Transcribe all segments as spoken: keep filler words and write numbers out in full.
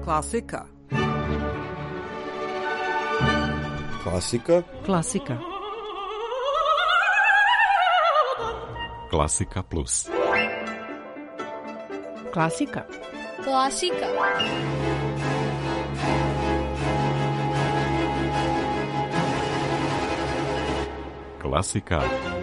Klasika. Klasika. Klasika. Klasika plus. Klasika. Klasika. Klasika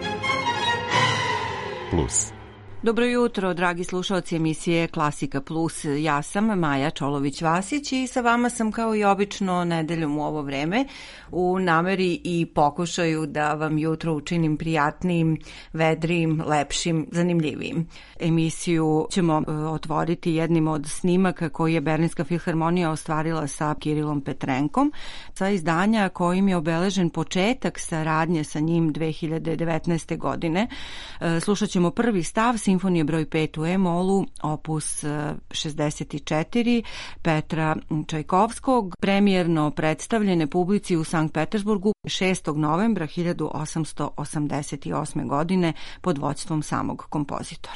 plus. Dobro jutro, dragi slušalci emisije Klasika plus. Ja sam Maja Čolović-Vasić i sa vama sam kao i obično nedeljom u ovo vreme u nameri i pokušaju da vam jutro učinim prijatnijim, vedrijim, lepšim, zanimljivijim. Emisiju ćemo otvoriti jednim od snimaka koji je Berlinska filharmonija ostvarila sa Kirilom Petrenkom, sa izdanja kojim je obeležen početak saradnje sa njim dve hiljade devetnaeste. godine. Slušat ćemo prvi stav Simfonije broj pet u E-molu, opus šezdeset četiri Petra Čajkovskog, premijerno predstavljene publici u Sankt Petersburgu šestog novembra hiljadu osamsto osamdeset osme. godine pod vođstvom samog kompozitora.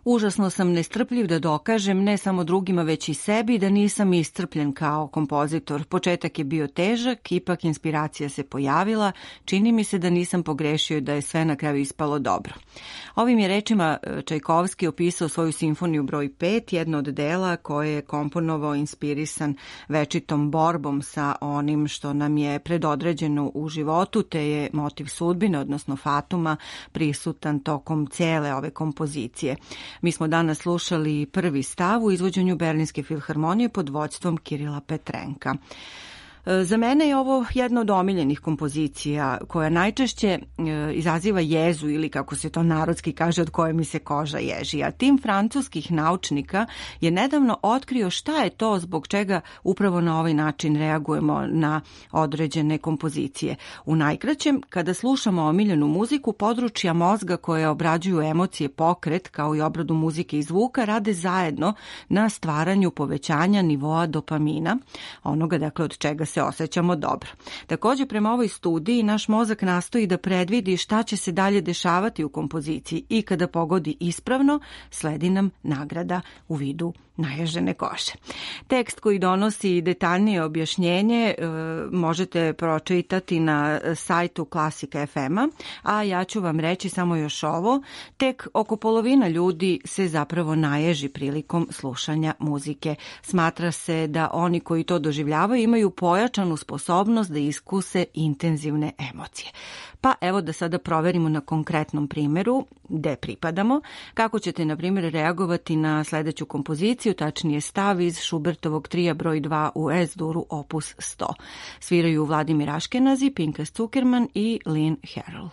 Užasno sam nestrpljiv da dokažem ne samo drugima već i sebi da nisam iscrpljen kao kompozitor. Početak je bio težak, ipak inspiracija se pojavila, čini mi se da nisam pogrešio i da je sve na kraju ispalo dobro. Ovim je rečima Čajkovski opisao svoju simfoniju broj pet, jedno od dela koje je komponovao inspirisan večitom borbom sa onim što nam je predodređeno u životu, te je motiv sudbine, odnosno fatuma, prisutan tokom cijele ove kompozicije. Mi smo danas slušali prvi stav u izvođenju Berlinske filharmonije pod vođstvom Kirila Petrenka. Za mene je ovo jedna od omiljenih kompozicija koja najčešće izaziva jezu ili kako se to narodski kaže od koje mi se koža ježi. A tim francuskih naučnika je nedavno otkrio šta je to zbog čega upravo na ovaj način reagujemo na određene kompozicije. U najkraćem, kada slušamo omiljenu muziku, područja mozga koje obrađuju emocije, pokret kao i obradu muzike i zvuka rade zajedno na stvaranju povećanja nivoa dopamina, onoga dakle od čega se osjećamo dobro. Također, prema ovoj studiji, naš mozak nastoji da predvidi šta će se dalje dešavati u kompoziciji i kada pogodi ispravno, sledi nam nagrada u vidu naježene kože. Tekst koji donosi detaljnije objašnjenje e, možete pročitati na sajtu Klasika F M-a, a ja ću vam reći samo još ovo. Tek oko polovina ljudi se zapravo naježi prilikom slušanja muzike. Smatra se da oni koji to doživljavaju imaju pojačanu sposobnost da iskuse intenzivne emocije. Pa evo da sada proverimo na konkretnom primjeru gde pripadamo, kako ćete na primjer reagovati na sledeću kompoziciju, tačnije stav iz Schubertovog trija broj dva u S-duru opus sto. Sviraju Vladimir Aškenazi, Pinkas Zukerman i Lynn Harrell.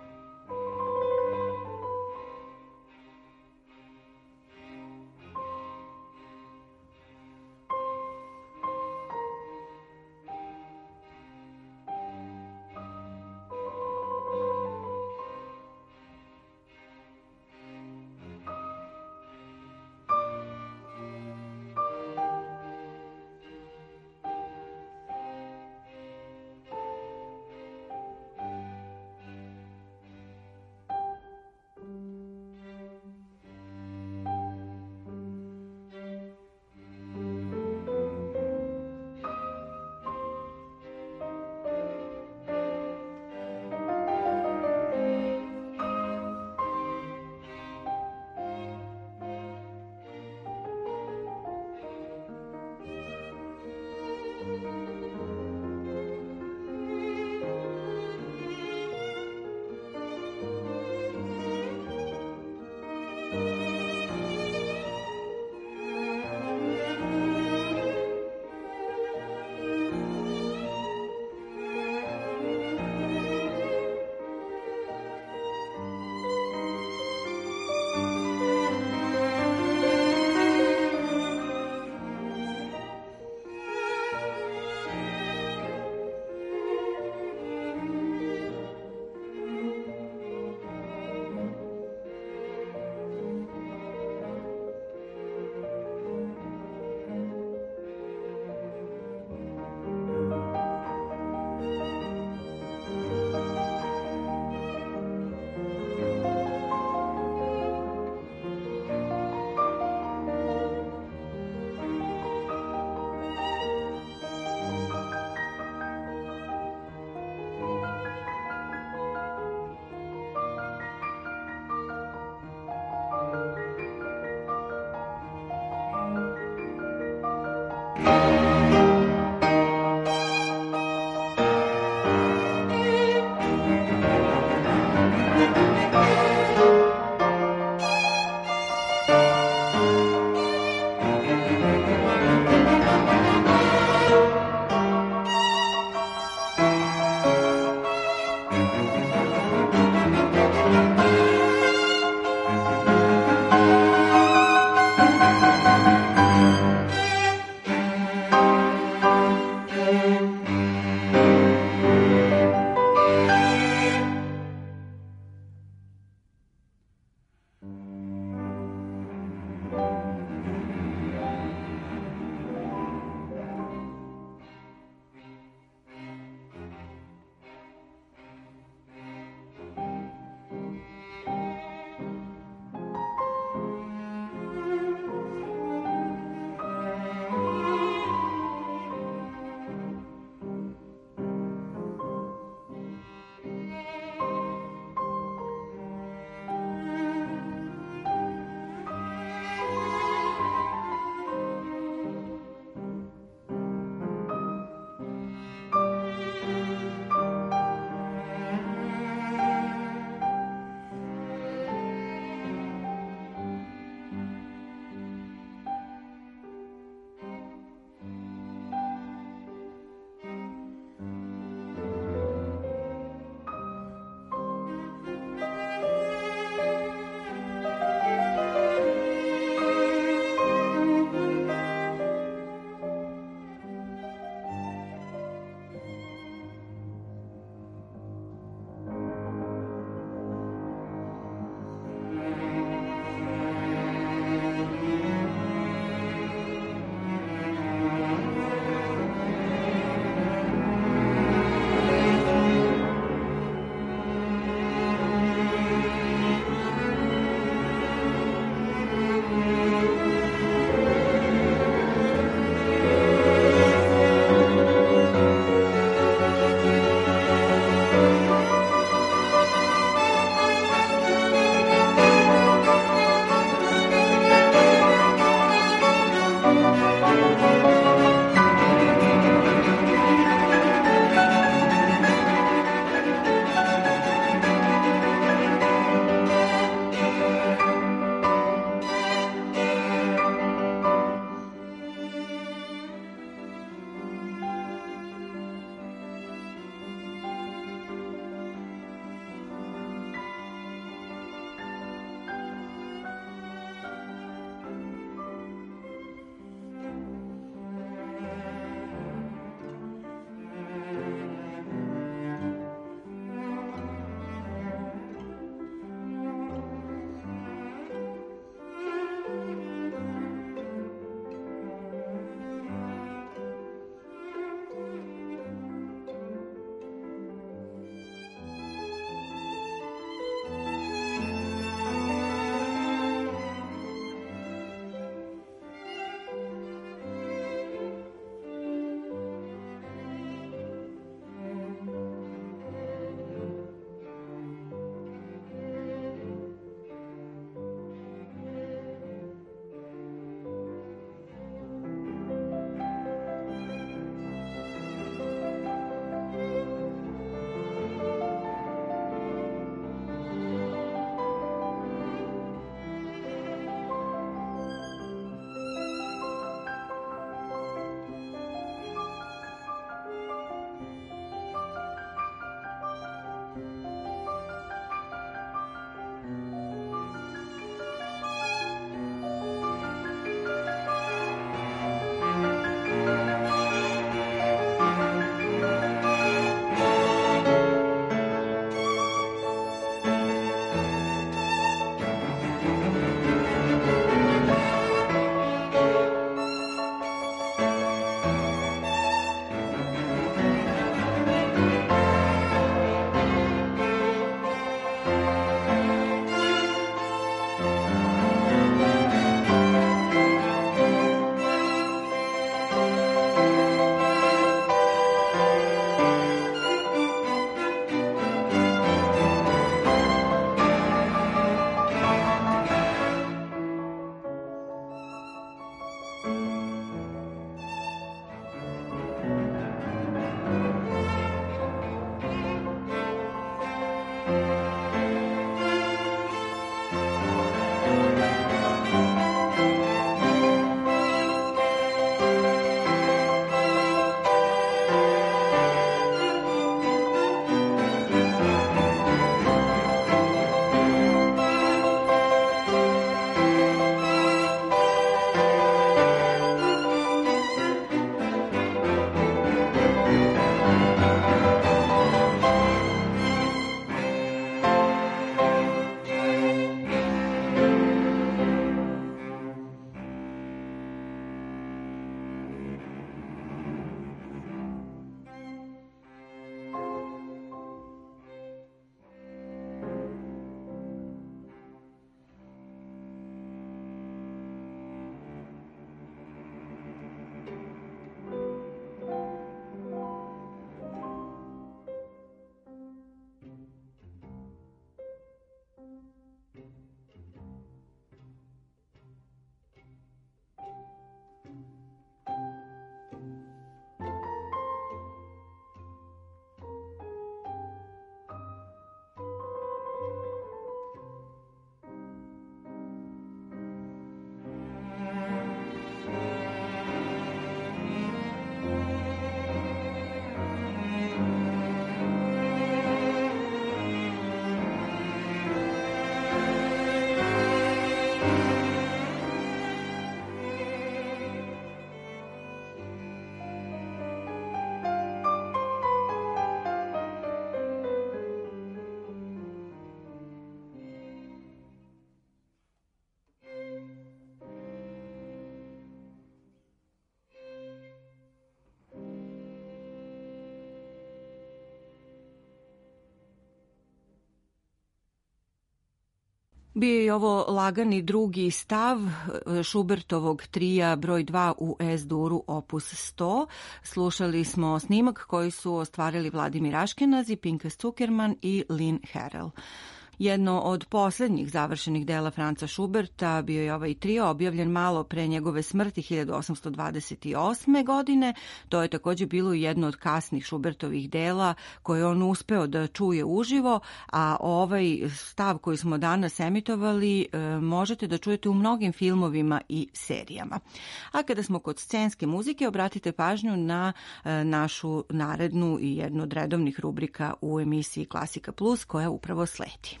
Bio je ovo lagani drugi stav Schubertovog trija broj dva u Es-duru opus sto. Slušali smo snimak koji su ostvarili Vladimir Aškenazi, Pinkas Zukerman i Lynn Harrell. Jedno od poslednjih završenih dela Franca Schuberta bio je ovaj trio, objavljen malo pre njegove smrti hiljadu osamsto dvadeset osme. godine. To je takođe bilo jedno od kasnih Schubertovih dela koje on uspeo da čuje uživo, a ovaj stav koji smo danas emitovali možete da čujete u mnogim filmovima i serijama. A kada smo kod scenske muzike, obratite pažnju na našu narednu i jednu od redovnih rubrika u emisiji Klasika Plus koja upravo sledi.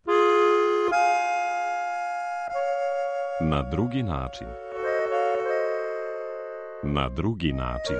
Na drugi način. Na drugi način.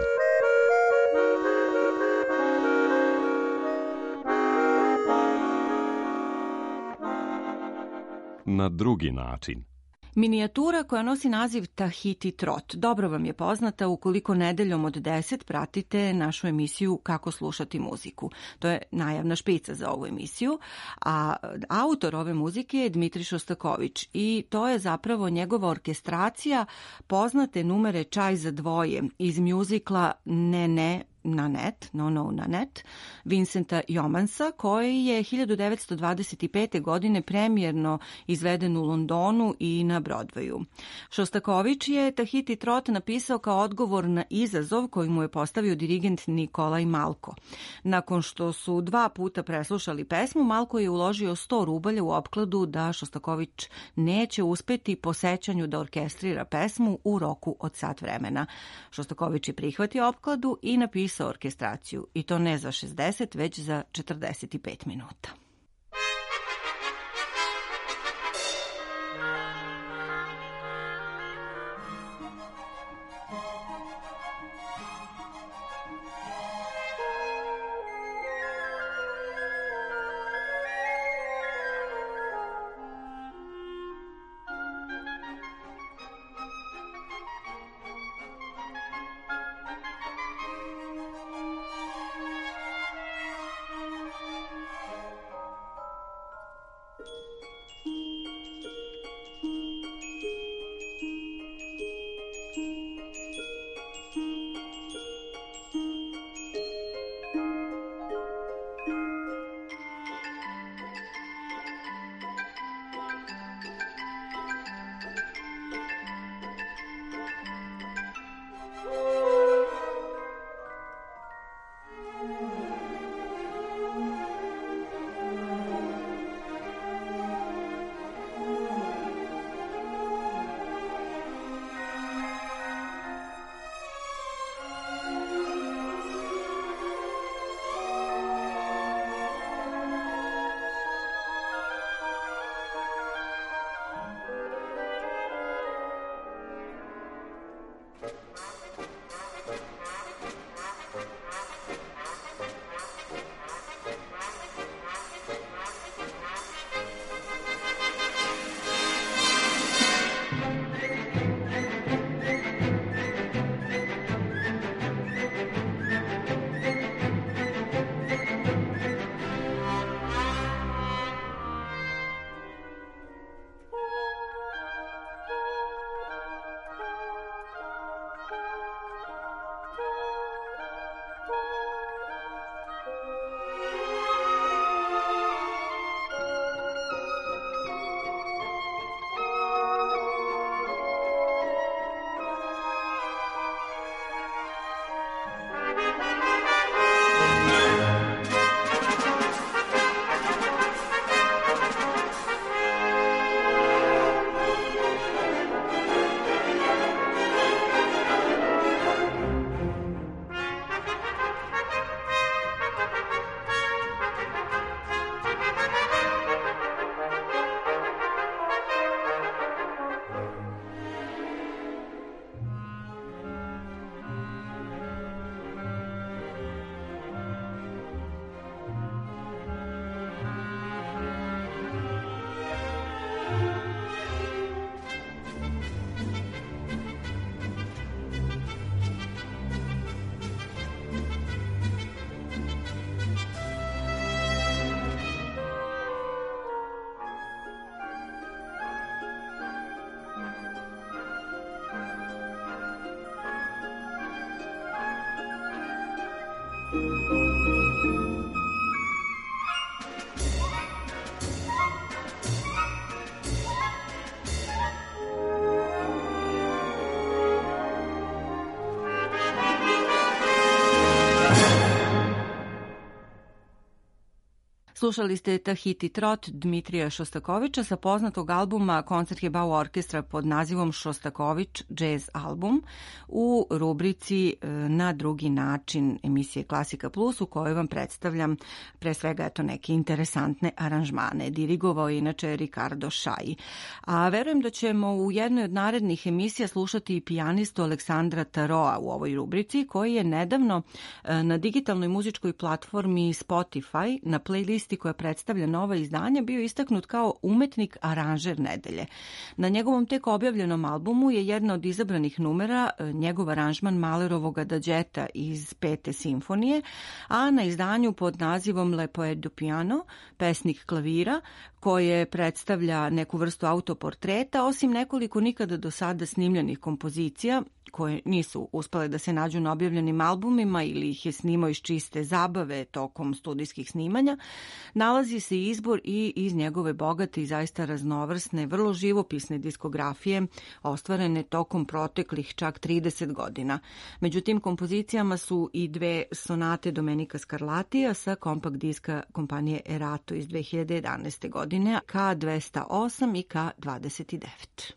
Na drugi način. Minijatura koja nosi naziv Tahiti Trot dobro vam je poznata ukoliko nedeljom od deset pratite našu emisiju Kako slušati muziku. To je najavna špica za ovu emisiju, a autor ove muzike je Dmitri Šostaković i to je zapravo njegova orkestracija poznate numere Čaj za dvoje iz mjuzikla Ne, ne, Nanette, No, no, Nanette, Vincenta Jomansa, koji je hiljadu devetsto dvadeset pete. godine premijerno izveden u Londonu i na Broadwayu. Šostaković je Tahiti Trot napisao kao odgovor na izazov koji mu je postavio dirigent Nikolaj Malko. Nakon što su dva puta preslušali pesmu, Malko je uložio sto rubalja u opkladu da Šostaković neće uspeti po sećanju da orkestrira pesmu u roku od sat vremena. Šostaković je prihvatio opkladu i napisao orkestraciju, i to ne za šezdeset, već za četrdeset pet minuta. Slušali ste Tahiti Trot Dmitrija Šostakovića sa poznatog albuma Koncertgebouw orkestra pod nazivom Šostaković Jazz album u rubrici Na drugi način emisije Klasika Plus, u kojoj vam predstavljam pre svega eto neke interesantne aranžmane. Dirigovao je inače Ricardo Šaji. A verujem da ćemo u jednoj od narednih emisija slušati i pijanistu Aleksandra Taroa u ovoj rubrici, koji je nedavno na digitalnoj muzičkoj platformi Spotify na playlisti koja predstavlja nova izdanja bio istaknut kao umetnik aranžer nedelje. Na njegovom tek objavljenom albumu je jedna od izabranih numera njegov aranžman Mahlerovog Adađeta iz Pete simfonije, a na izdanju pod nazivom Le Poète du Piano, pesnik klavira, koje predstavlja neku vrstu autoportreta, osim nekoliko nikada do sada snimljenih kompozicija, koje nisu uspale da se nađu na objavljenim albumima ili ih je snimao iz čiste zabave tokom studijskih snimanja, nalazi se izbor i iz njegove bogate i zaista raznovrsne, vrlo živopisne diskografije ostvarene tokom proteklih čak trideset godina. Među tim kompozicijama su i dve sonate Domenica Scarlatija sa kompakt diska kompanije Erato iz dve hiljade jedanaeste godine, K dvesta osam i K dvadeset devet.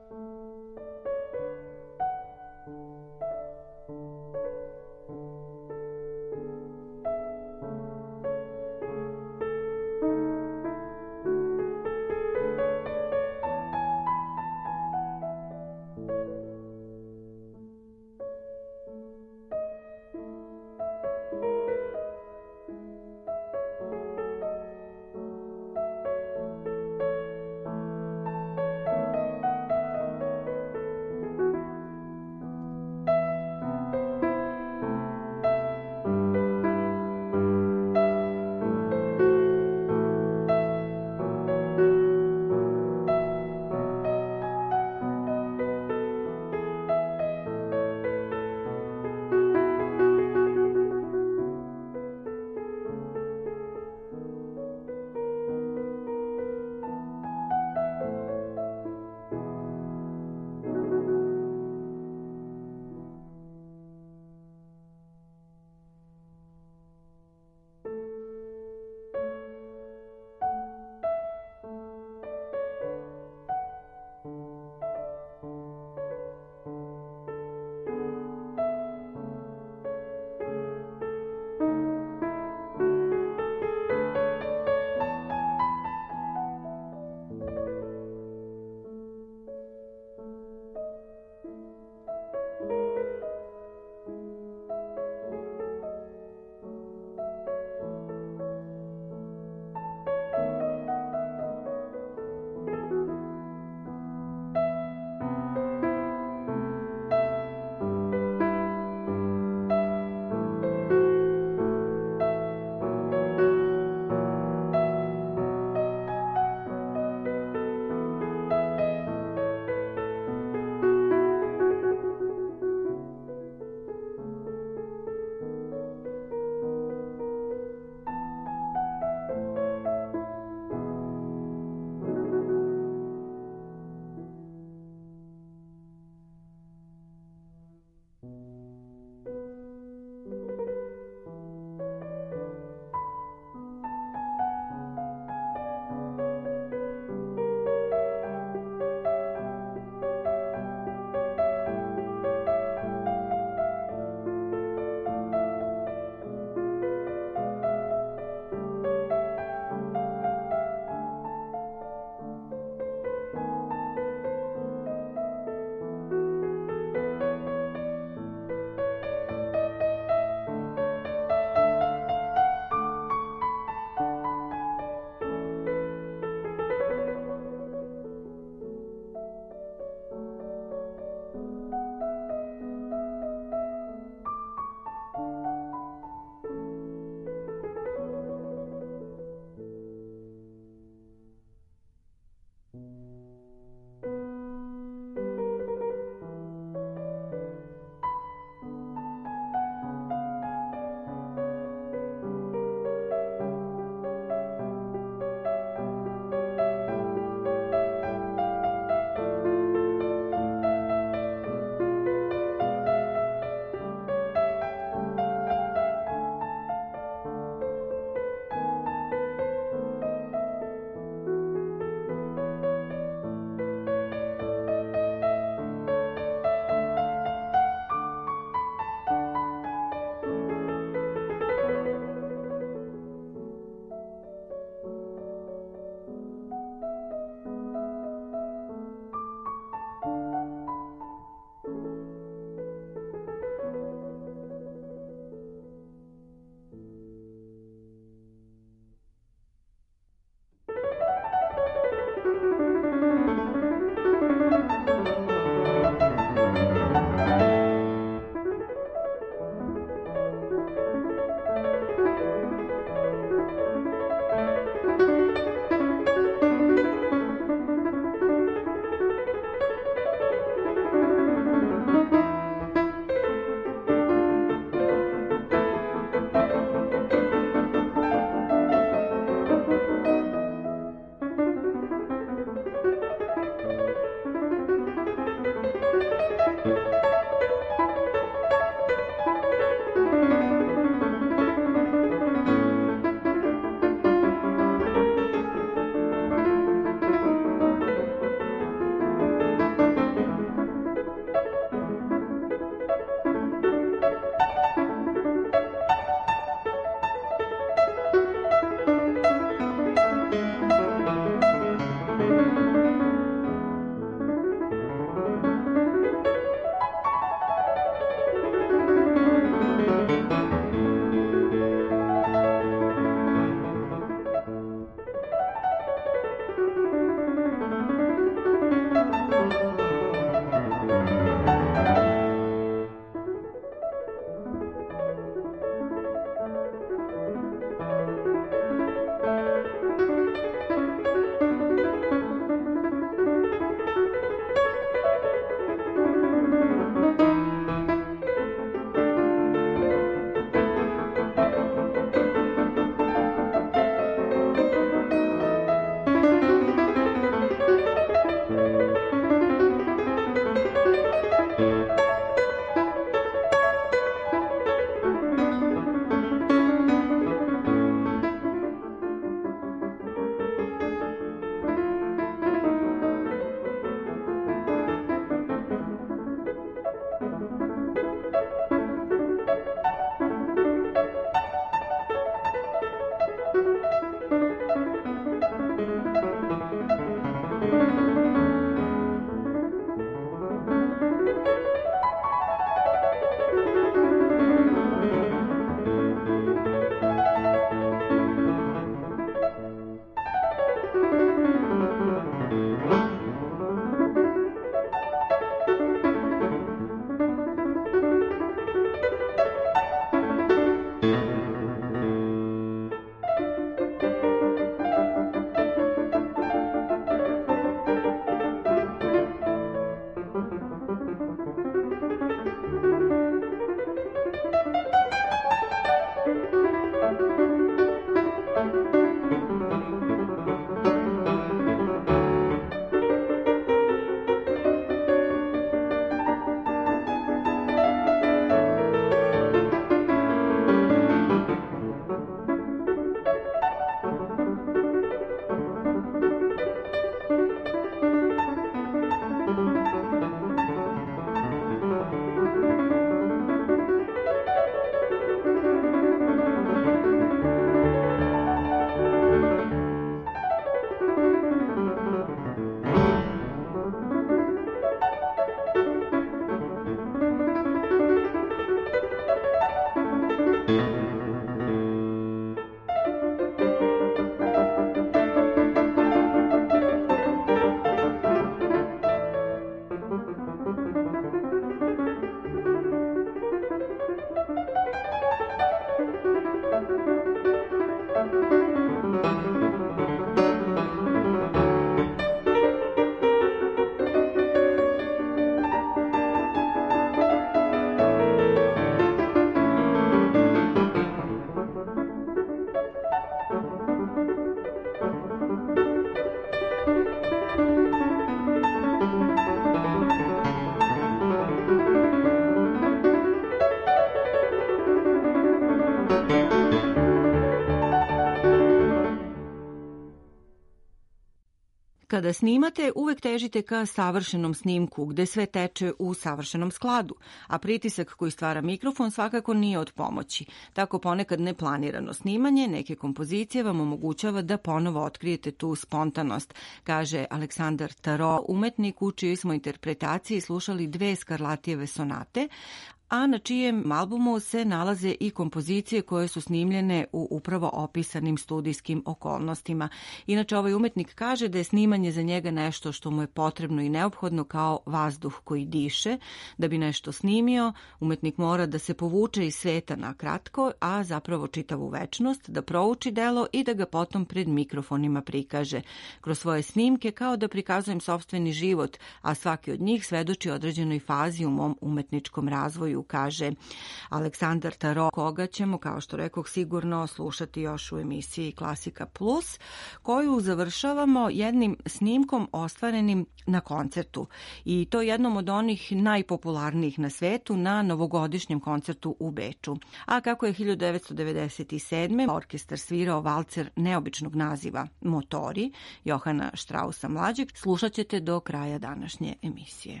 Kada snimate, uvek težite ka savršenom snimku, gde sve teče u savršenom skladu, a pritisak koji stvara mikrofon svakako nije od pomoći. Tako ponekad neplanirano snimanje neke kompozicije vam omogućava da ponovo otkrijete tu spontanost, kaže Aleksandar Taro, umetnik u čijoj smo interpretaciji slušali dve Scarlattijeve sonate, a na čijem albumu se nalaze i kompozicije koje su snimljene u upravo opisanim studijskim okolnostima. Inače, ovaj umetnik kaže da je snimanje za njega nešto što mu je potrebno i neophodno kao vazduh koji diše. Da bi nešto snimio, umetnik mora da se povuče iz sveta na kratko, a zapravo čitavu večnost, da prouči delo i da ga potom pred mikrofonima prikaže. Kroz svoje snimke kao da prikazujem sopstveni život, a svaki od njih svedoči određenoj fazi u mom umetničkom razvoju, kaže Aleksandar Taro, koga ćemo, kao što rekoh, sigurno slušati još u emisiji Klasika Plus, koju završavamo jednim snimkom ostvarenim na koncertu. I to jednom od onih najpopularnijih na svetu na novogodišnjem koncertu u Beču. A kako je hiljadu devetsto devedeset sedme. orkestar svirao valcer neobičnog naziva Motori Johana Strausa mlađeg, slušat ćete do kraja današnje emisije.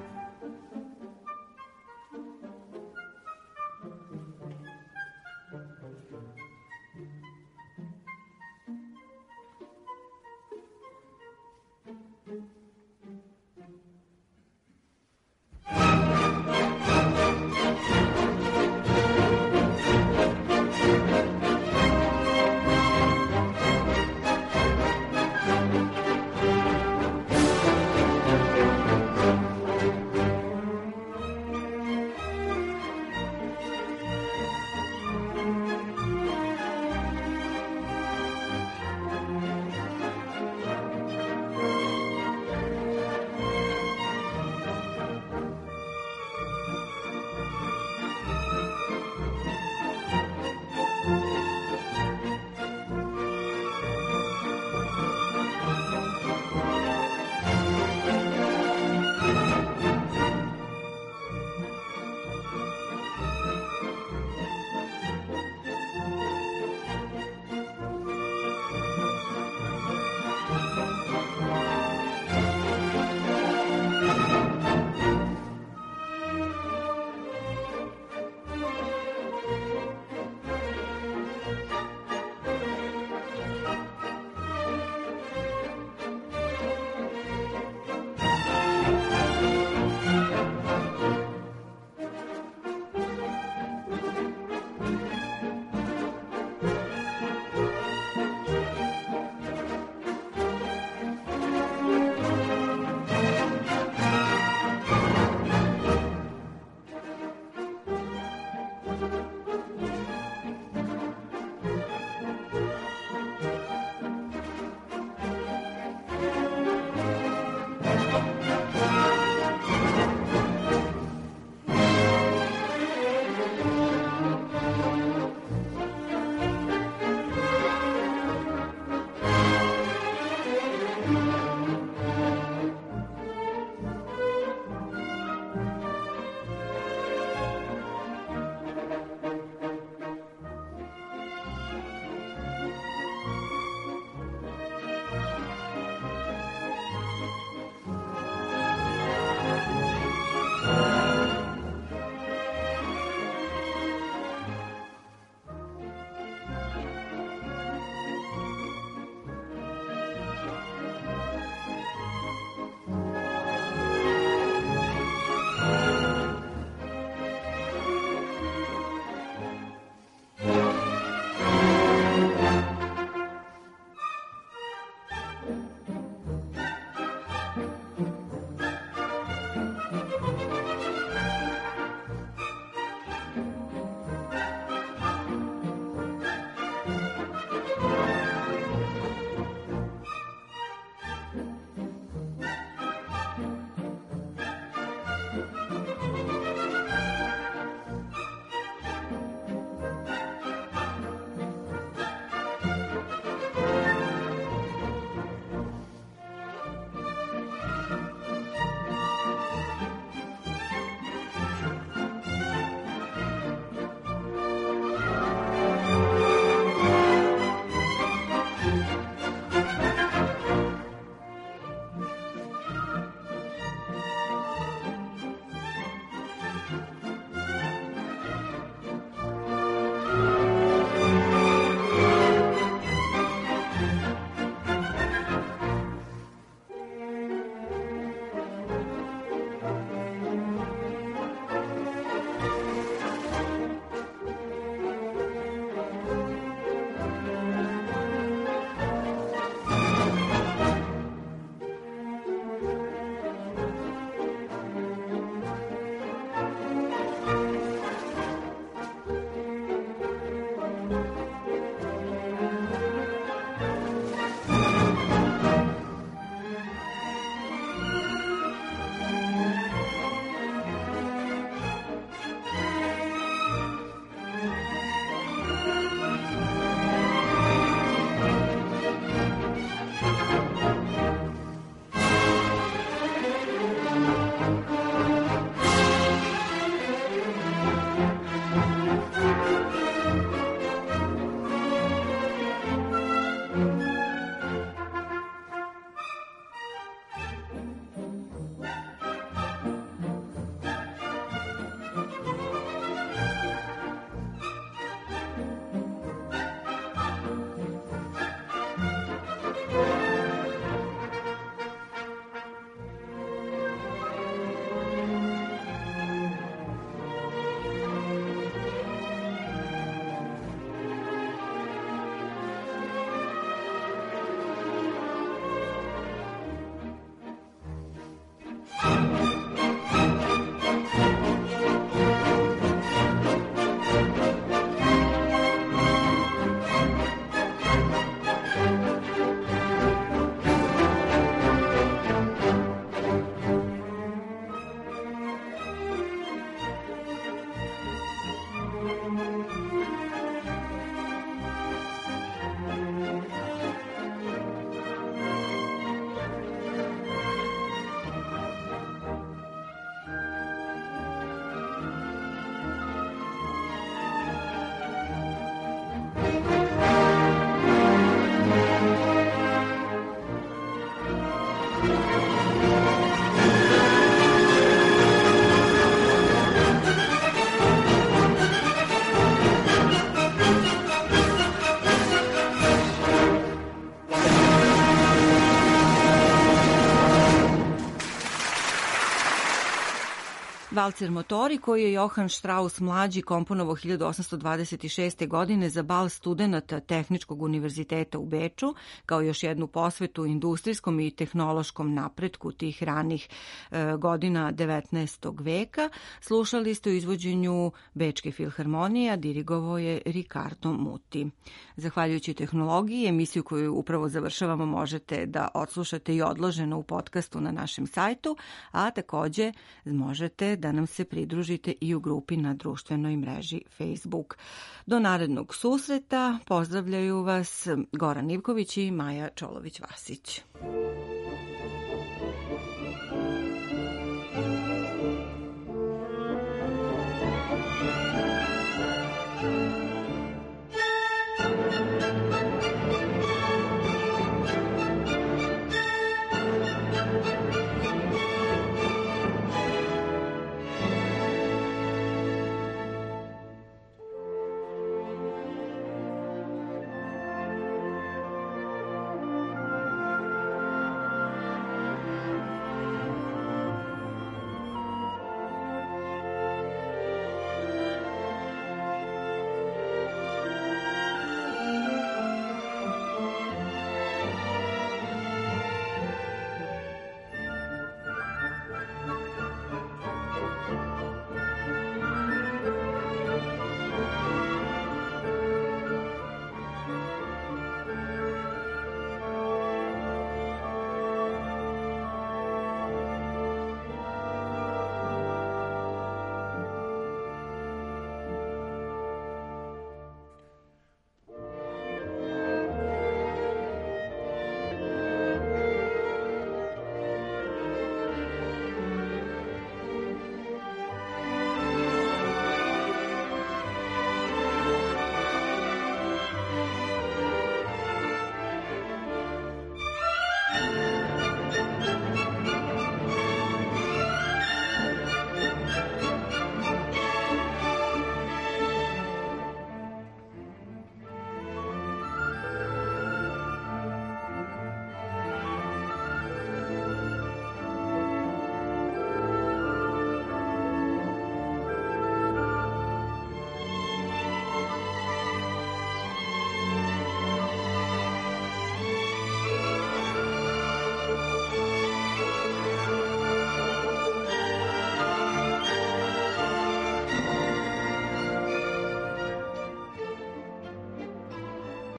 Thank you. Valcer motori koji je Johann Strauss mlađi komponovao hiljadu osamsto dvadeset šeste. godine za bal studenata Tehničkog univerziteta u Beču, kao još jednu posvetu industrijskom i tehnološkom napretku tih ranih e, godina devetnaestog veka. Slušali ste u izvođenju Bečke filharmonije, a dirigovao je Ricardo Muti. Zahvaljujući tehnologiji, emisiju koju upravo završavamo možete da odslušate i odloženo u podcastu na našem sajtu, a takođe možete da nam se pridružite i u grupi na društvenoj mreži Facebook. Do narednog susreta pozdravljaju vas Goran Ivković i Maja Čolović-Vasić. Thank you.